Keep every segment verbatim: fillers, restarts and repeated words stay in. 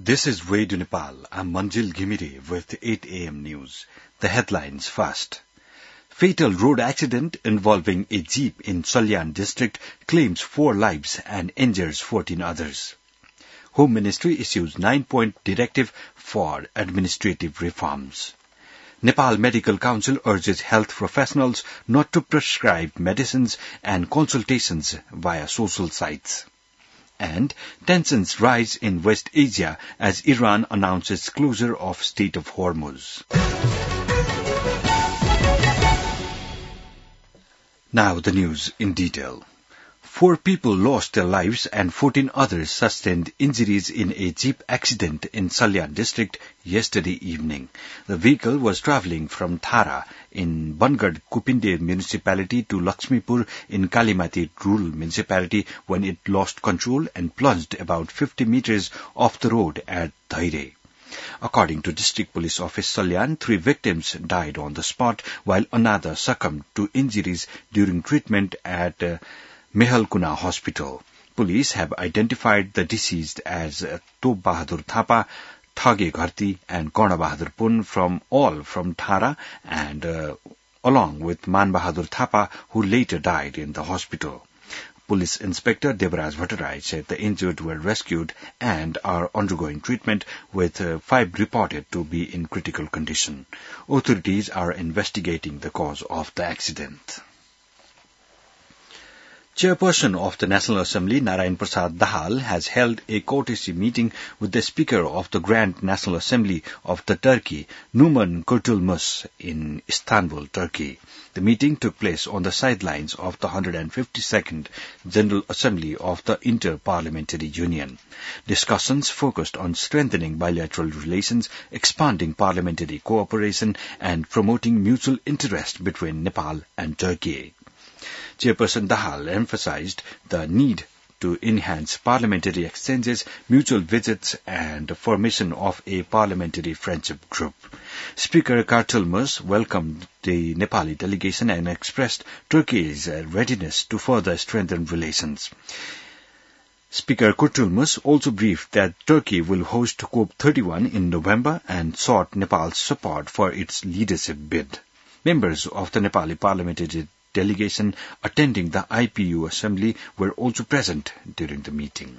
This is Radio Nepal. I'm Manjil Ghimire with eight a.m. news. The headlines first. Fatal road accident involving a jeep in Salyan district claims four lives and injures fourteen others. Home Ministry issues nine-point directive for administrative reforms. Nepal Medical Council urges health professionals not to prescribe medicines and consultations via social sites. And tensions rise in West Asia as Iran announces closure of Strait of Hormuz. Now the news in detail. Four people lost their lives and fourteen others sustained injuries in a jeep accident in Salyan district yesterday evening. The vehicle was travelling from Thara in Bangad Kupinde municipality to Lakshmipur in Kalimati rural municipality when it lost control and plunged about fifty metres off the road at Dhaire. According to District Police Office Salyan, three victims died on the spot while another succumbed to injuries during treatment at uh, Mehalkuna Hospital. Police have identified the deceased as uh, Top Bahadur Thapa, Thage Gharti and Karna Bahadur Pun from all from Thara and uh, along with Man Bahadur Thapa who later died in the hospital. Police Inspector Devraj Bhattarai said the injured were rescued and are undergoing treatment with uh, five reported to be in critical condition. Authorities are investigating the cause of the accident. Chairperson of the National Assembly, Narayan Prasad Dahal, has held a courtesy meeting with the Speaker of the Grand National Assembly of the Turkey, Numan Kurtulmus, in Istanbul, Turkey. The meeting took place on the sidelines of the one hundred fifty-second General Assembly of the Inter-Parliamentary Union. Discussions focused on strengthening bilateral relations, expanding parliamentary cooperation, and promoting mutual interest between Nepal and Turkey. Chairperson Dahal emphasized the need to enhance parliamentary exchanges, mutual visits, and formation of a parliamentary friendship group. Speaker Kurtulmus welcomed the Nepali delegation and expressed Turkey's readiness to further strengthen relations. Speaker Kurtulmus also briefed that Turkey will host COP thirty-one in November and sought Nepal's support for its leadership bid. Members of the Nepali parliamentary delegation attending the I P U assembly were also present during the meeting.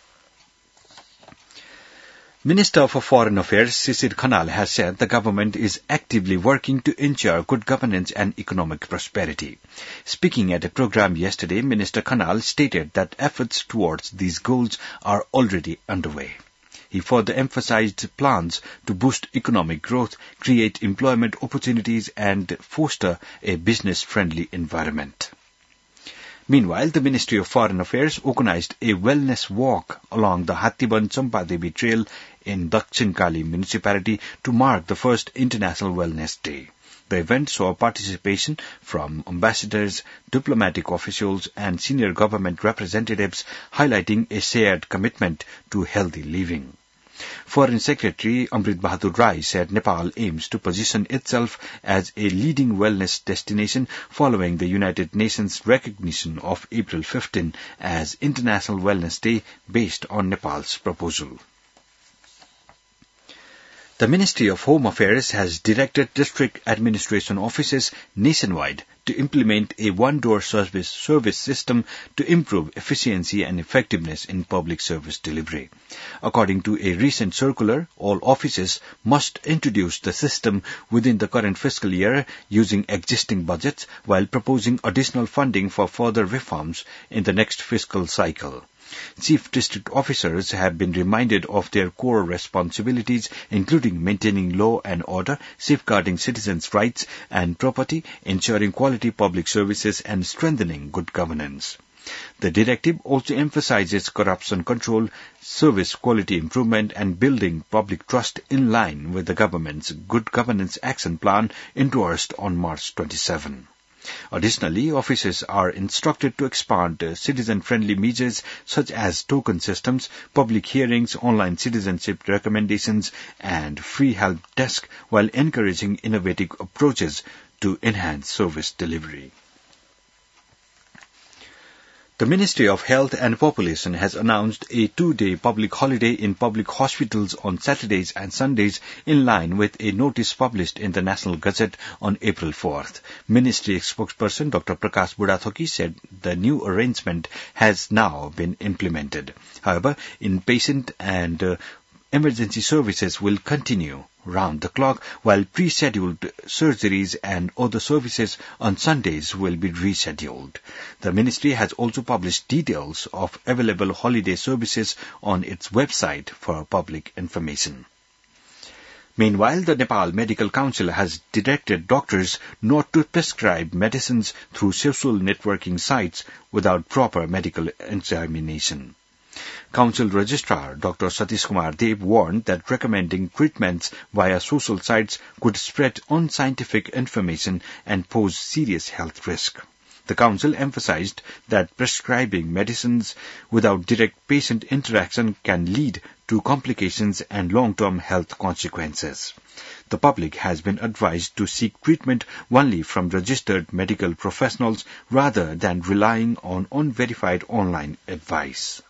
Minister for Foreign Affairs Sisir Khanal has said the government is actively working to ensure good governance and economic prosperity. Speaking at a program yesterday, Minister Khanal stated that efforts towards these goals are already underway. He further emphasized plans to boost economic growth, create employment opportunities, and foster a business-friendly environment. Meanwhile, the Ministry of Foreign Affairs organized a wellness walk along the Hattiban Champadevi Trail in Dakshin Kali municipality to mark the first International Wellness Day. The event saw participation from ambassadors, diplomatic officials, and senior government representatives, highlighting a shared commitment to healthy living. Foreign Secretary Amrit Bahadur Rai said Nepal aims to position itself as a leading wellness destination following the United Nations recognition of April fifteenth as International Wellness Day based on Nepal's proposal. The Ministry of Home Affairs has directed district administration offices nationwide to implement a one-door service, service system to improve efficiency and effectiveness in public service delivery. According to a recent circular, all offices must introduce the system within the current fiscal year using existing budgets while proposing additional funding for further reforms in the next fiscal cycle. Chief District Officers have been reminded of their core responsibilities, including maintaining law and order, safeguarding citizens' rights and property, ensuring quality public services, and strengthening good governance. The directive also emphasizes corruption control, service quality improvement, and building public trust in line with the government's Good Governance Action Plan endorsed on March twenty-seventh. Additionally, officers are instructed to expand uh, citizen-friendly measures such as token systems, public hearings, online citizenship recommendations, and free help desk while encouraging innovative approaches to enhance service delivery. The Ministry of Health and Population has announced a two-day public holiday in public hospitals on Saturdays and Sundays in line with a notice published in the National Gazette on April fourth. Ministry spokesperson Doctor Prakash Budathoki said the new arrangement has now been implemented. However, inpatient and uh, emergency services will continue round the clock, while pre-scheduled surgeries and other services on Sundays will be rescheduled. The ministry has also published details of available holiday services on its website for public information. Meanwhile, the Nepal Medical Council has directed doctors not to prescribe medicines through social networking sites without proper medical examination. Council Registrar Doctor Satish Kumar Dev warned that recommending treatments via social sites could spread unscientific information and pose serious health risk. The Council emphasized that prescribing medicines without direct patient interaction can lead to complications and long-term health consequences. The public has been advised to seek treatment only from registered medical professionals rather than relying on unverified online advice.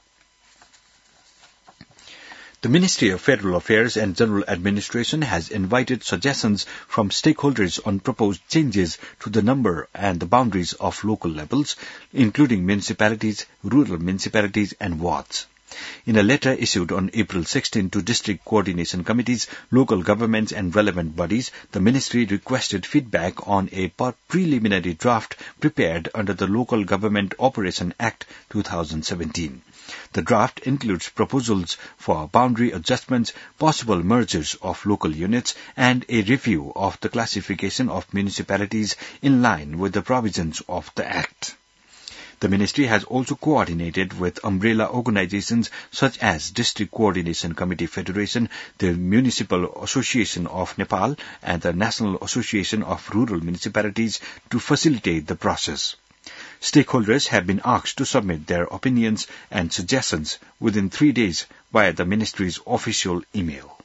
The Ministry of Federal Affairs and General Administration has invited suggestions from stakeholders on proposed changes to the number and the boundaries of local levels, including municipalities, rural municipalities, and wards. In a letter issued on April sixteenth to district coordination committees, local governments, and relevant bodies, the ministry requested feedback on a preliminary draft prepared under the Local Government Operation Act two thousand seventeen. The draft includes proposals for boundary adjustments, possible mergers of local units, and a review of the classification of municipalities in line with the provisions of the Act. The ministry has also coordinated with umbrella organizations such as District Coordination Committee Federation, the Municipal Association of Nepal, and the National Association of Rural Municipalities to facilitate the process. Stakeholders have been asked to submit their opinions and suggestions within three days via the ministry's official email.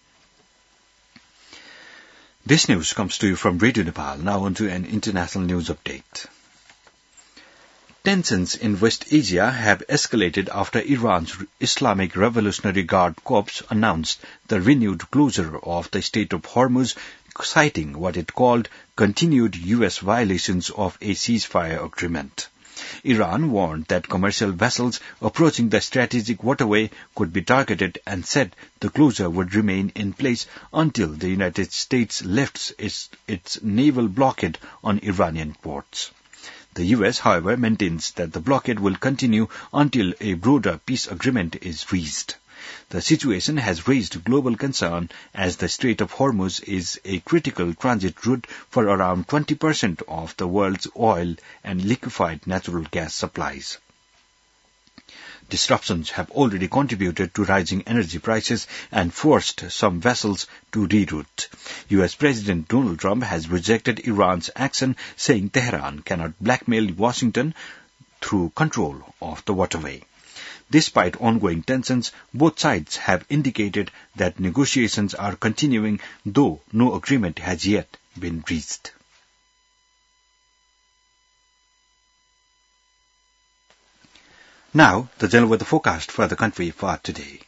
This news comes to you from Radio Nepal. Now on to an international news update. Tensions in West Asia have escalated after Iran's Islamic Revolutionary Guard Corps announced the renewed closure of the Strait of Hormuz, citing what it called continued U S violations of a ceasefire agreement. Iran warned that commercial vessels approaching the strategic waterway could be targeted and said the closure would remain in place until the United States lifts its, its naval blockade on Iranian ports. The U S, however, maintains that the blockade will continue until a broader peace agreement is reached. The situation has raised global concern as the Strait of Hormuz is a critical transit route for around twenty percent of the world's oil and liquefied natural gas supplies. Disruptions have already contributed to rising energy prices and forced some vessels to reroute. U S President Donald Trump has rejected Iran's action, saying Tehran cannot blackmail Washington through control of the waterway. Despite ongoing tensions, both sides have indicated that negotiations are continuing, though no agreement has yet been reached. Now, the general weather forecast for the country for today.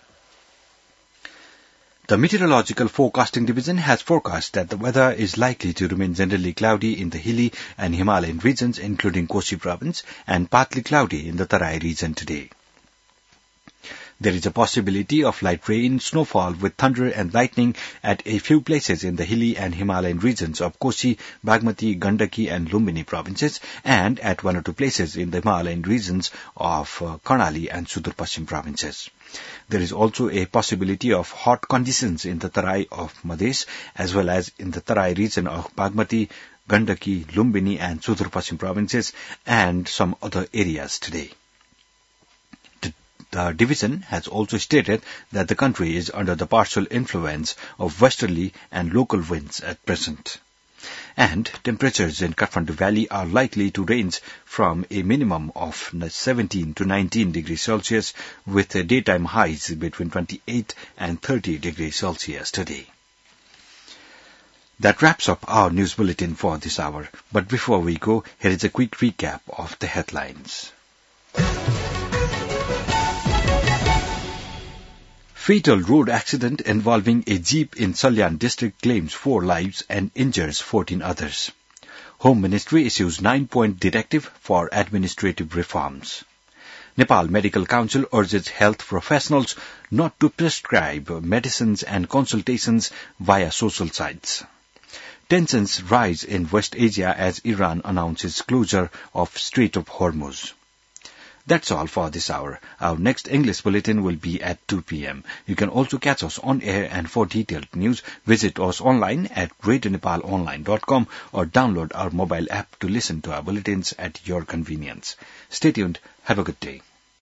The Meteorological Forecasting Division has forecast that the weather is likely to remain generally cloudy in the hilly and Himalayan regions, including Kosi province, and partly cloudy in the Tarai region today. There is a possibility of light rain, snowfall with thunder and lightning at a few places in the hilly and Himalayan regions of Kosi, Bagmati, Gandaki and Lumbini provinces, and at one or two places in the Himalayan regions of uh, Karnali and Sudur Paschim provinces. There is also a possibility of hot conditions in the Tarai of Madhesh as well as in the Tarai region of Bagmati, Gandaki, Lumbini and Sudur Paschim provinces and some other areas today. The division has also stated that the country is under the partial influence of westerly and local winds at present. And temperatures in Kathmandu Valley are likely to range from a minimum of seventeen to nineteen degrees Celsius with daytime highs between twenty-eight and thirty degrees Celsius today. That wraps up our news bulletin for this hour. But before we go, here is a quick recap of the headlines. Fatal road accident involving a jeep in Salyan district claims four lives and injures fourteen others. Home Ministry issues nine-point directive for administrative reforms. Nepal Medical Council urges health professionals not to prescribe medicines and consultations via social sites. Tensions rise in West Asia as Iran announces closure of Strait of Hormuz. That's all for this hour. Our next English bulletin will be at two p.m. You can also catch us on air, and for detailed news, visit us online at radio nepal online dot com or download our mobile app to listen to our bulletins at your convenience. Stay tuned. Have a good day.